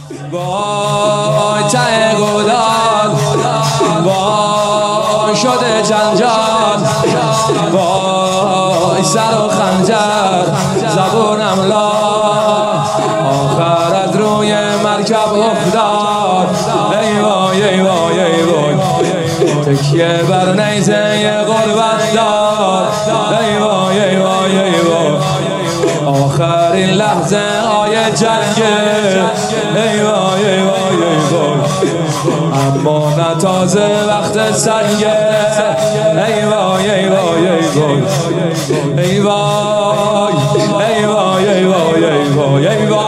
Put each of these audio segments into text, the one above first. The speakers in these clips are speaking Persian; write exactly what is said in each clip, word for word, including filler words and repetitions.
وای ته گودال، وای شده جنجال، وای سر و خنجر زبونم لا، آخر از روی مرکب افتاد. ای وای ای وای ای وای، تکیه بر نیزه غربت داد. ای وای ای وای ای وای، آخرین لحظه آی جنگه. ای وای ای وای ای وای، اما نه تازه وقت سنگه. ای وای ای وای ای وای، ای وای ای وای ای وای ای وای ای وای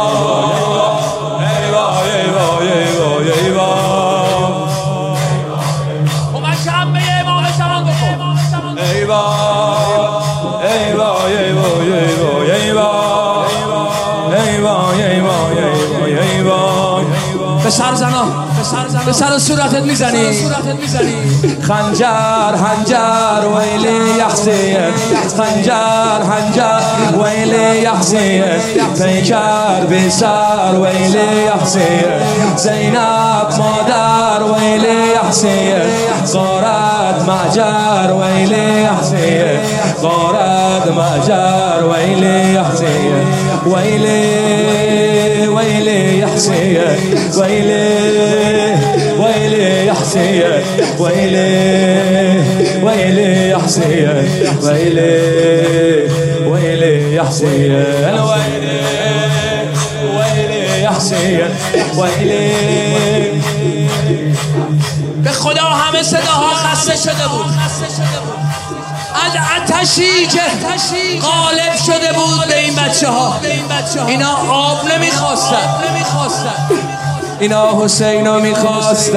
به سر زنا، به سر صورتت میزنی خنجر هنجر ویلی یحسین، خنجر هنجر ویلی یحسین، پیکر بی سر ویلی یحسین، زینب مادر ویلی یحسین، غارت معجر ویلی یحسین، غارت معجر ویلی یحسین، ویلی ویلی یحسین، ویلی ويلي يا حسين، ويلي ويلي يا حسين، ويلي ويلي يا حسين، ويلي ويلي يا حسين، ويلي. به خدا همه صداها خسته شده بود از آتشی که غالب شده بود به این بچه ها. اینا آب نمیخواستن، اینا حسینو میخواستن.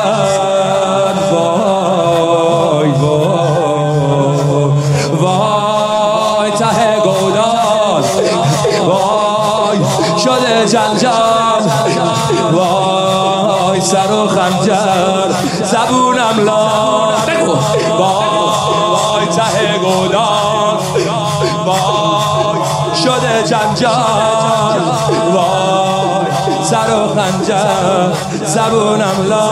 وای وای وای ته گودال، وای شده جنجال، وای سر و خنجر زبونم لا. وای ته گودال، وای شده جنجال، وای سر و خنجر زبونم لا.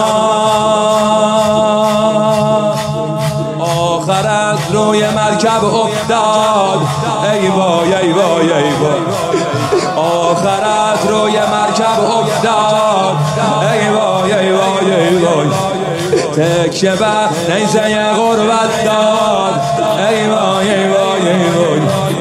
آخر از روی مرکب افتاد. ای وای ای وای ای وای، آخر از روی مرکب افتاد. ای وای ای وای ای وای، تکیه بر نیزه غربت داد. ای وای ای وای ای وای،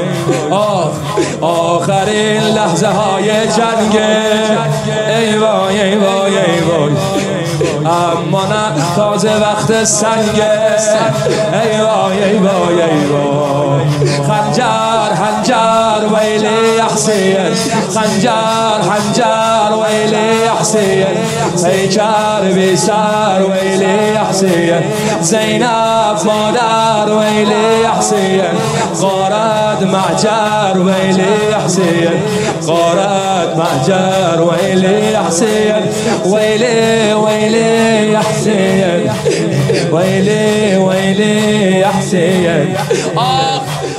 آخرین لحظه های جنگه. ای وای ای وای ای وای، اما نه تازه وقت سنگه. ای وای ای وای ای وای، خنجر هنجر ویلی حسین، خنجر هنجر ویلی حسین، پیکر بی سر ویلی حسین، زینب مادر ویلی حسین، غارت معجر ویلی حسین، غارت معجر ویلی حسین، ویلی ویلی حسین، ویلی ویلی حسین. آه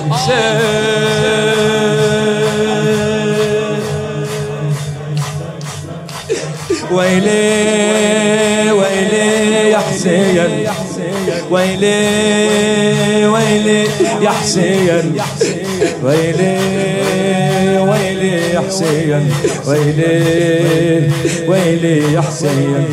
ويلي ويلي يا حسين، ويلي ويلي يا حسين، ويلي ويلي يا حسين، ويلي ويلي يا حسين،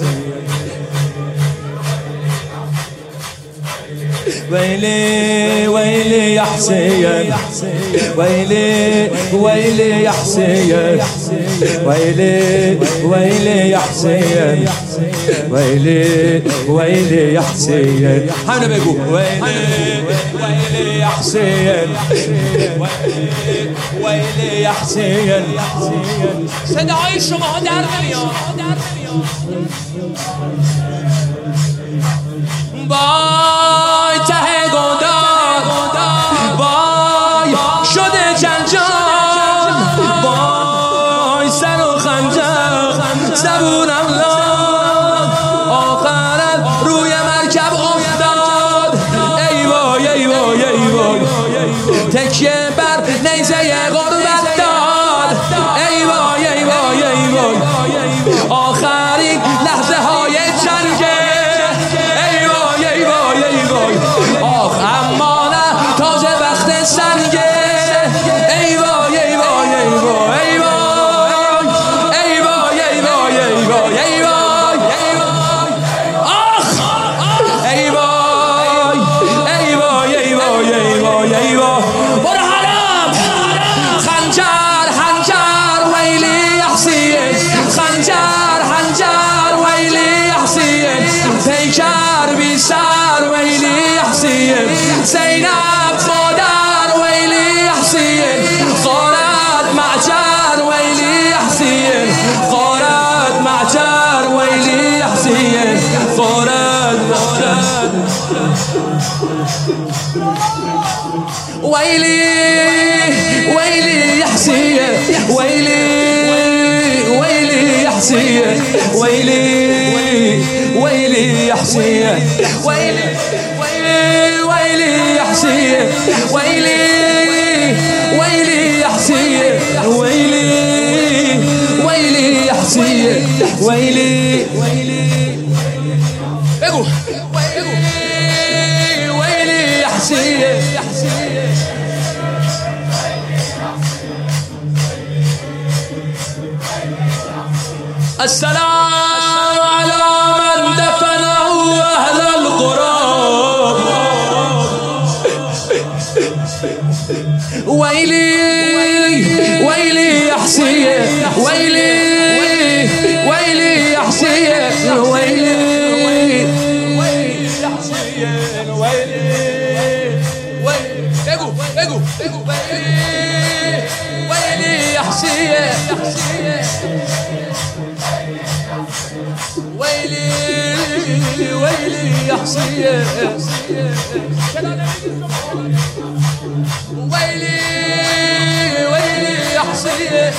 ويلي ويلي يا حسين، ويلي ويلي يا حسين، ويلي ويلي يا حسين، ويلي ويلي يا حسين. همه بگو ويلي ويلي يا حسين، ويلي يا حسين. صدای شما در نمیاد. وای ته گودال، وای شده جنجال، وای سر و خنجر زبونم لاد، آخر روی مرکب افتاد. ای وای ای وای ای وای، تکیه بر نیزه غربت داد. ای وای ای وای ای وای، آخرین لحظه های جنگه ای وای ای وای ای وای آخ اما نه تازه وقت سنگه ای وای ای وای ای وای ای وای ای وای ای وای ای وای ای وای آخ ای وای ای وای ای وای ای وای ای وای برو حرام خنجر خنجر ویلی حسین خنجر خنجر ویلی حسین پیکر بی سر ویلی حسین زینب مادر ویلی حسین غارت معجر ویلی حسین غارت معجر ویلی حسین غارت معجر ويلي ويلي يا حسين ويلي ويلي يا حسين ويلي ويلي يا حسين ويلي ويلي ويلي يا حسين ويلي ويلي يا حسين ويلي ويلي يا حسين ويلي ويلي اقول ويلي يا حسين السلام على من دفنه أهل القرى ويلي ويلي يا حسين ويلي ويلي يا حسين ويلي ويلي يا حسين ويلي ويلي اقو اقو اقو ويلي يا حسين ويلي ويلي يا حسين ويلي ويلي يا حسين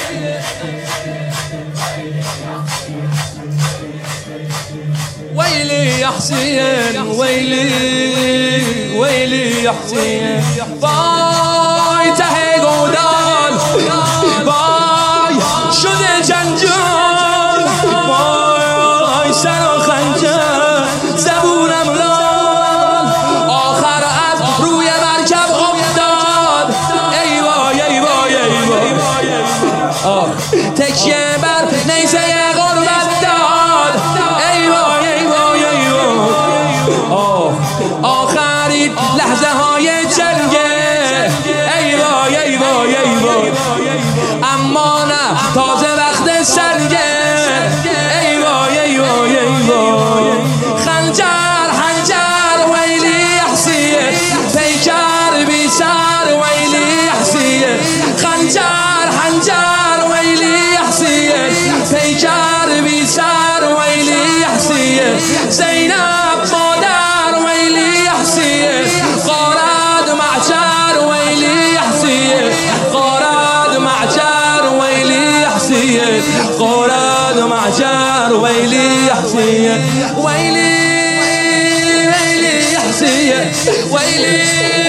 ويلي يا حسين ويلي ويلي يا حسين باي ته گودال باي شده جنجال باي سر و خنجر زبونم لال آخر از روی مرکب افتاد ای وای ای وای ای وای آه تکیه بر نیزه غربت داد ای وای ای وای ای وای آه آخرین لحظه های جنگه ای وای ای وای ای وای اما نه تازه وقت سنگه ای وای ای وای ای وای خنجر خنجر ویلی حسین پیکر بی سر ویلی حسین خنجر خنجر ویلی حسین پیکر بی سر ویلی حسین زینب مادر ویلی حسین غارت معجر ویلی حسین غارت معجر ویلی حسين غارت معجر ويلي حسين ويلي ويلي حسين ويلي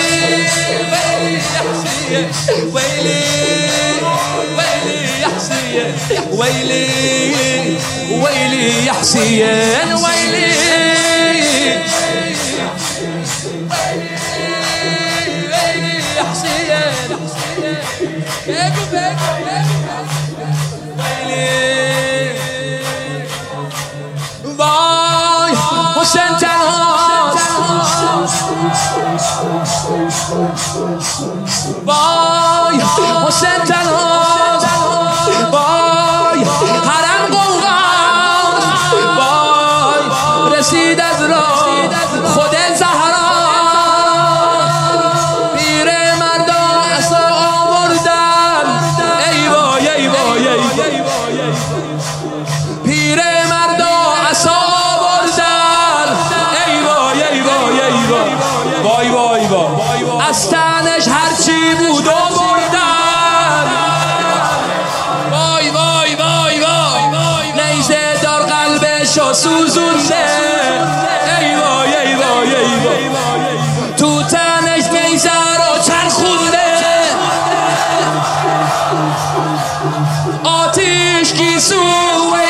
ويلي ويلي حسين ويلي ويلي حسين ويلي وای حسین تنهاست وای حسین تنهاست وای حرم قوقاست وای رسید از راه خود زهرا پیر مردان عصا آوردن ای وای ای وای ای پیر مردان عصا آوردن ای وای ای وای ای وای وای وای وای از تنش هرچی بود آوردن وای وای وای وای نیزه دار قلبشو سوزونده ای وای ای وای ای وای تو تنش نیزه رو چرخونده آتیش گیسو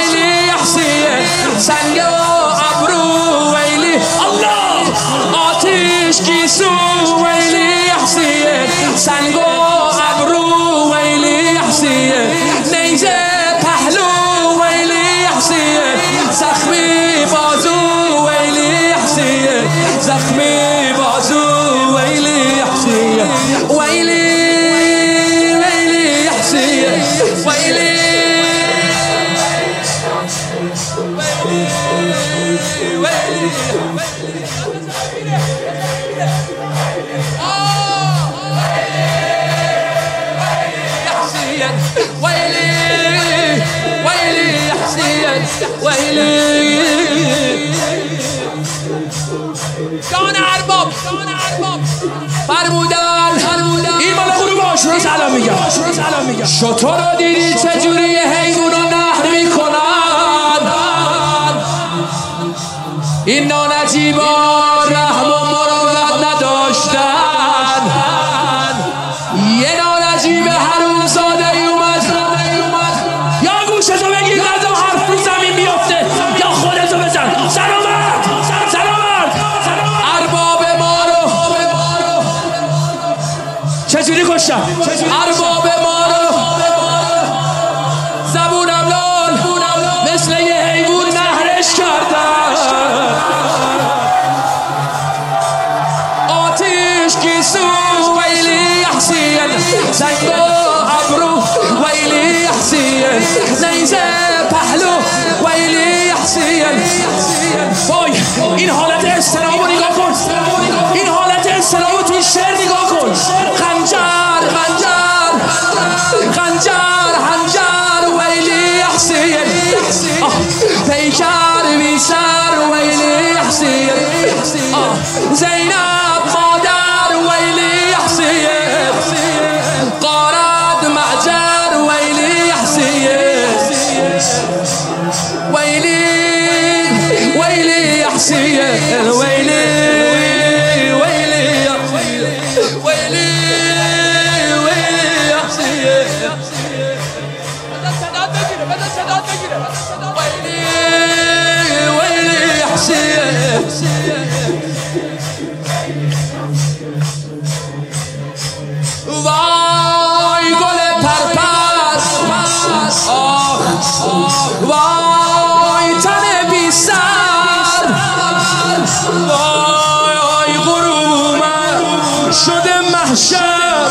ویلی جان ارباب فرمودن این مال غروب آشورا سلام میگم شطور رو دیدی چجوری حیوان رو نهر میکنن این نانجیبا رحم و مروت نداشتن یه نانجیب حروم زاده ای اومد یا گوشتو بگیر نزم حرف رو زمین بیفته یا خودتو بزن سلامت سلامت ارباب ما رو چجوری کشتم ارباب ما رو زبونم لال مثل یه حیوان نهرش کردن آتیش گیسو ویلی حسین زنگو ابرو ویلی حسین نیزه پهلو ویلی حسین وای این حالت استرابو نگاه کن این حالت استرابو توی شعر نگاه کن خنجر خنجر خنجر خنجر ویلی حسین پیکر بی سر ویلی حسین زینب مادر ویلی حسین قارد معجر ویلی حسین ویلی ویلی حسین ویلی ویلی ویلی ویلی حسین ویلی حسین وای گل پرپر آخ وای تن بی سر وای آی غروب من شده محشر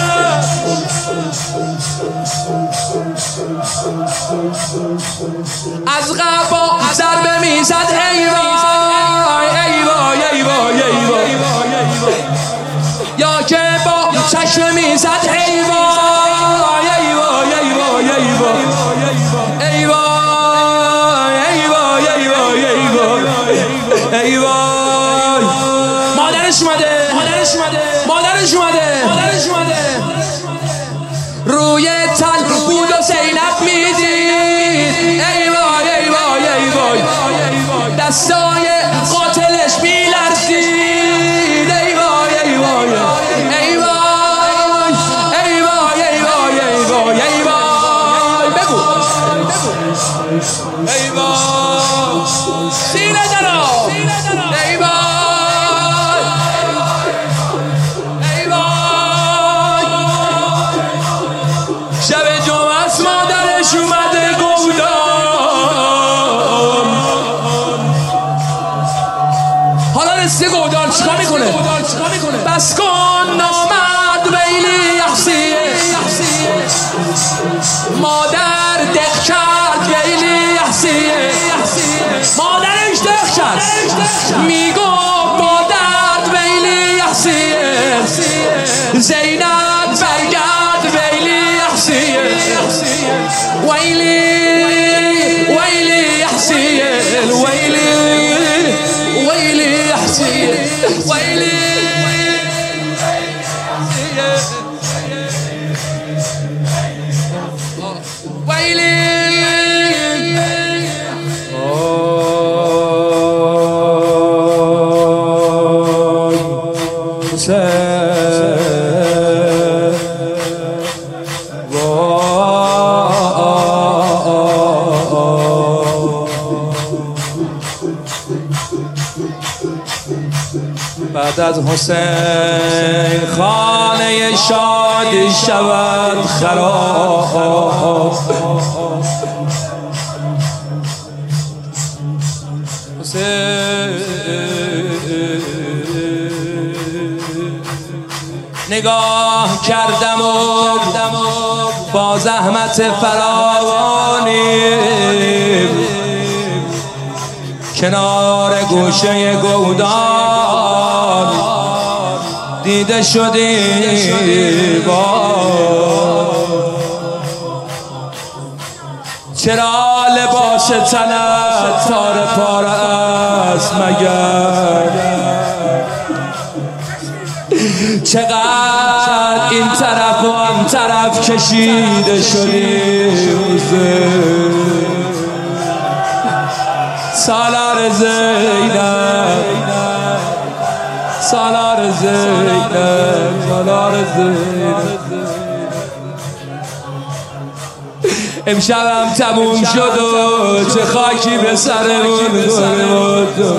از قبا ضربه میزد ای وای ای وای ای وای ای وای یا که با چشم میزد ای وای ای وای ای وای ای وای ای وای ای وای ای وای ای وای ای وای مادرش اومده مادرش اومده مادرش اومده مادرش اومده روی تن بود و زینب میدید ای وای ای وای ای وای دستای قاتلش میلرزید ای وای ای وای ای وای ای وای ای وای ای وای ای وای بگو ای وای سینه درا ای وای ای وای شب جمعه است مادرش اومده گودان حالا رسیده گودان چیکار میکنه بس کن نامد ویلی حسین مادر دق کرد ویلی حسین مادرش دق کرد میگو با درد ویلی حسین زینب برگرد ویلی حسین ویلی ویلی حسین ویلی ویلی حسین ویلی بعد از حسین خانه شادی شود خراب حسین نگاه کردم و با زحمت فراوانی کنار گوشه گودان دیده شدی با چرا لباس تنت تار پاره است مگر؟ چقدر این طرف و آن طرف کشیده شدی سالار زینب، سالار زینب، سالار زینب. امشبم تموم شد و چه خاکی به سرمون خورد.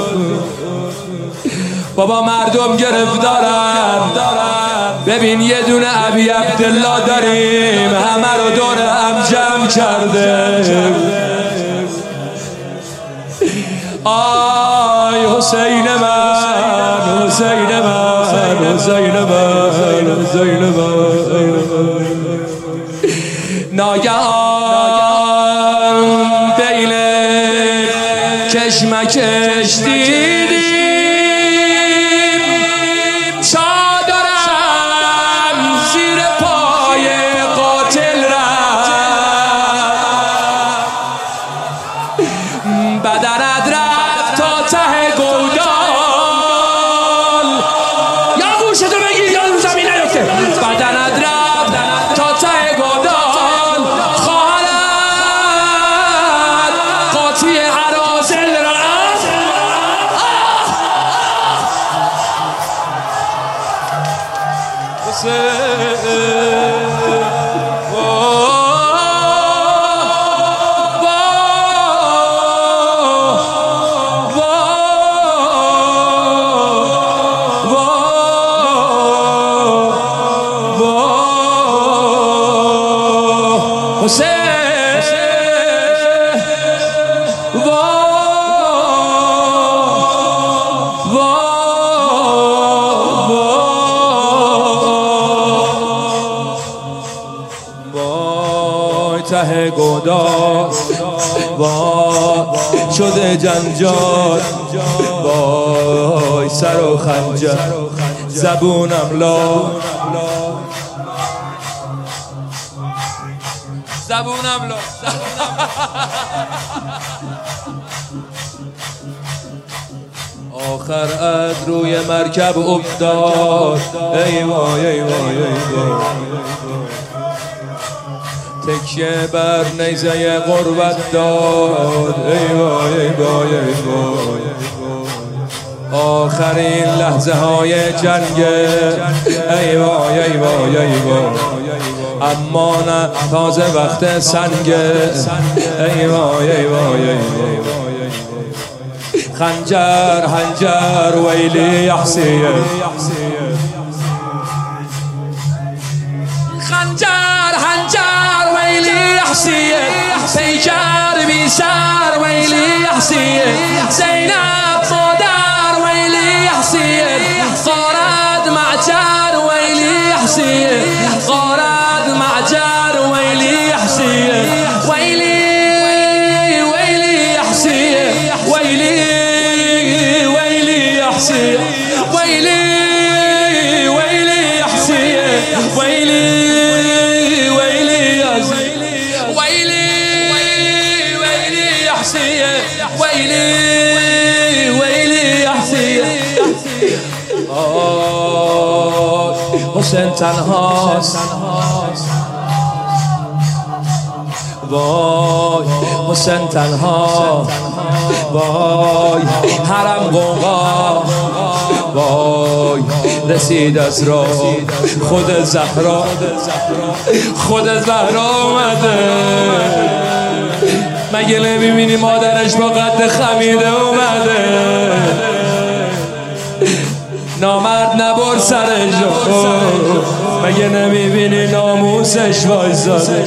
بابا مردم گرفتارن، ببین یه دونه ابی عبدالله داریم همه رو دور هم جمع کرده. آی حسین من، حسین من، حسین من، حسین من. ناگهان بین کشمکش دیدیم چادرم زیر پای قاتل رفت، بدنت رفت تا ته گودال. یا گوشتو بگیر یا رو زمین نیفته. بدنت رفت تا ته گودال. ته گودال وای شده جنجال، وای سر و خنجر زبونم لا، زبونم لا. آخر از روی مرکب افتاد، ای وای ای وای ای وای. تکیه بر نیزه غربت داد، ای وای ای وای ای وای. آخرین لحظه های جنگ، ای وای ای وای ای وای. اما نه تازه وقت سنگ، ای وای ای وای ای وای. خنجر خنجر ویلی یحسیه، خنجر خنجر ویلی یحسیه، پیکر بی سر ویلی یحسیه، زینب مادر ویلی یحسیه، غارت معجر ویلی یحسیه، غارت معجر ویلی یحسیه، ویلی ویلی یحسیه، ویلی ویلی یحسیه، ویلی ویلی یحسیه، ویلی ویلی ویلی یحسیه. حسین تنهاست، وای حسین تنها، وای حرم غوغا، وای رسید از راه خود زهرا، خود زهرا اومده. مگه نمیبینی مادرش با قد خمیده اومده؟ نامرد نبر سرش رو، مگه نمیبینی ناموسش وایزاده؟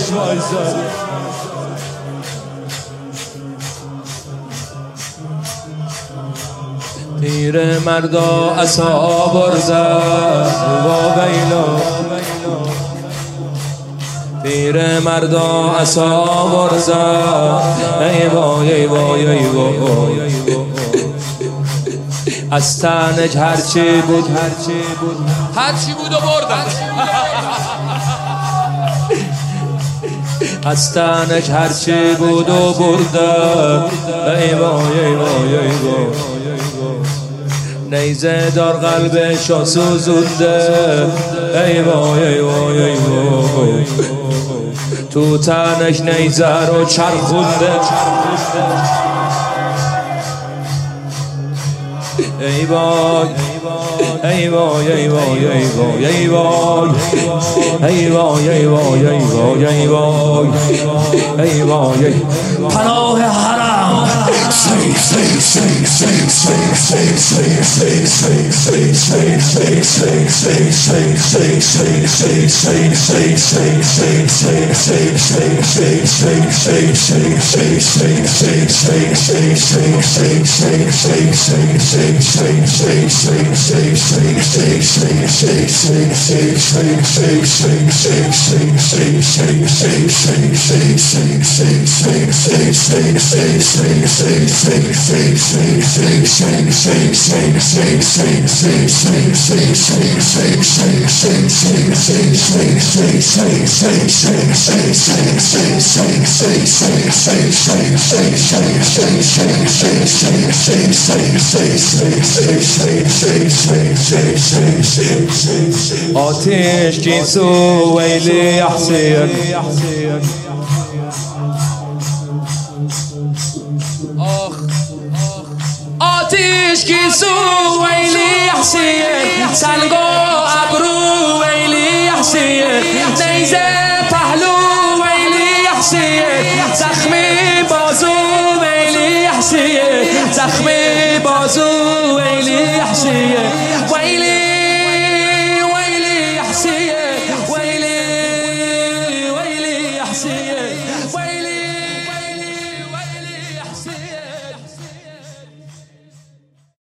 پیر مردا عصا برزد و ویلا، پیر مردا عصا برزد، ای وای ای وای ای وای. از تنش هرچی بود هرچی بود هرچی بود و بردن. از تنش هرچی بود و بردن. ای وای ای وای ای وای نیزه دار قلبشو سوزونده. ای وای ای وای ای وای تو تنش نیزه رو چرخونده. ای وای ای وای ای وای ای وای ای وای ای وای ای وای ای وای ای وای ای وای پناه حرم. آتش گیسو ویلی حسین آتش گیسو ویلی حسین سلگو ابرو ویلی حسین نیزه پهلو ویلی حسین زخمی بازو ویلی حسین زخمی بازو ویلی حسین ویلی